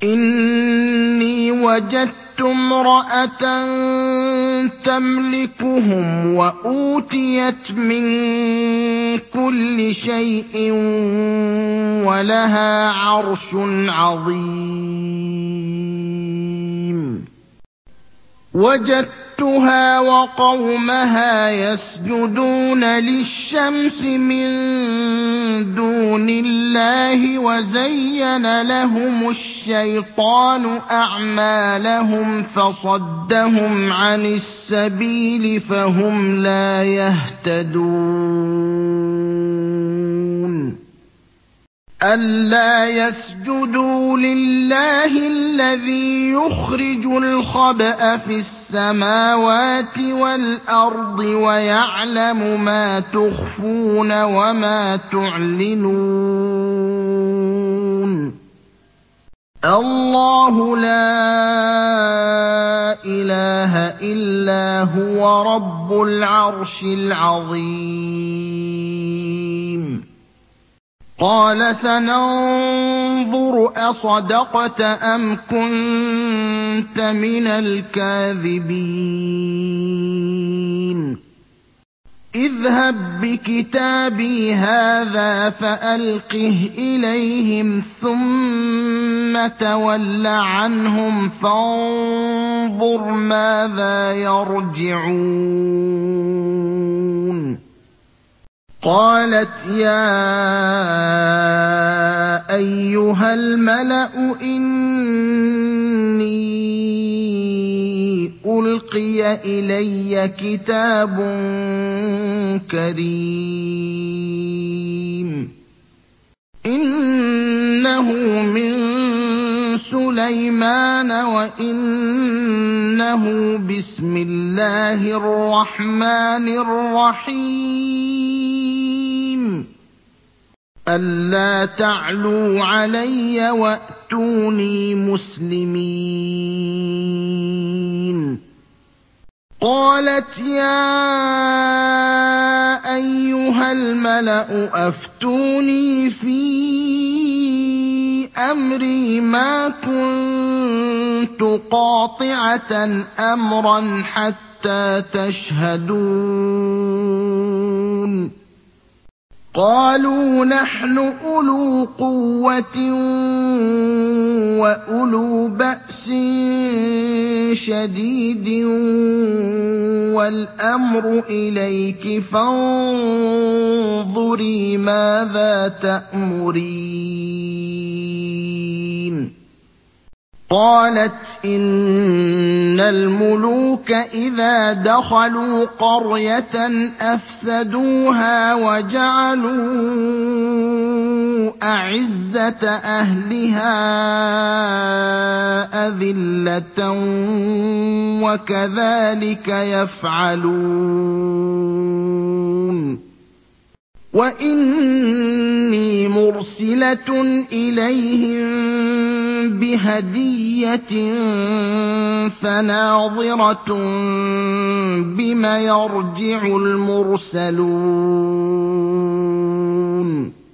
إِنِّي وَجَدتُّ امْرَأَةً تَمْلِكُهُمْ وَأُوتِيَتْ مِن كُلِّ شَيْءٍ وَلَهَا عَرْشٌ عَظِيمٌ وَجَدتُّهَا وَقَوْمَهَا يَسْجُدُونَ لِلشَّمْسِ مِن دُونِ اللَّهِ وَزَيَّنَ لَهُمُ الشَّيْطَانُ أَعْمَالَهُمْ فَصَدَّهُمْ عَنِ السَّبِيلِ فَهُمْ لَا يَهْتَدُونَ أَلَّا يَسْجُدُوا لِلَّهِ الَّذِي يُخْرِجُ الْخَبْءَ فِي السَّمَاوَاتِ وَالْأَرْضِ وَيَعْلَمُ مَا تُخْفُونَ وَمَا تُعْلِنُونَ اللَّهُ لَا إِلَٰهَ إِلَّا هُوَ رَبُّ الْعَرْشِ الْعَظِيمِ قَالَ سَنَنظُرُ أَصَدَقْتَ أَمْ كُنتَ مِنَ الْكَاذِبِينَ اذْهَب بِّكِتَابِي هَٰذَا فَأَلْقِهْ إِلَيْهِمْ ثُمَّ تَوَلَّ عَنْهُمْ فَانظُرْ مَاذَا يَرْجِعُونَ قَالَتْ يَا أَيُّهَا الْمَلَأُ إِنِّي أُلْقِيَ إِلَيَّ كِتَابٌ كَرِيمٌ إِنَّهُ مِن سُلَيْمَانَ وَإِنَّهُ بِسْمِ اللَّهِ الرَّحْمَٰنِ الرَّحِيمِ أَلَّا تَعْلُوا عَلَيَّ وَأْتُونِي مُسْلِمِينَ قَالَتْ يَا أَيُّهَا الْمَلَأُ أَفْتُونِي فِي أَمْرِي مَا كُنتُ قَاطِعَةً أَمْرًا حَتَّىٰ تَشْهَدُونِ قَالُوا نَحْنُ أُولُو قُوَّةٍ وَأُولُو بَأْسٍ شَدِيدٍ وَالْأَمْرُ إِلَيْكِ فَانظُرِي مَاذَا تَأْمُرِينَ قَالَتْ إِنَّ الْمُلُوكَ إِذَا دَخَلُوا قَرْيَةً أَفْسَدُوهَا وَجَعَلُوا أَعِزَّةَ أَهْلِهَا أَذِلَّةً وَكَذَٰلِكَ يَفْعَلُونَ وَإِنِّي مُرْسِلَةٌ إِلَيْهِم بِهَدِيَّةٍ فَنَاظِرَةٌ بِمَ يَرْجِعُ الْمُرْسَلُونَ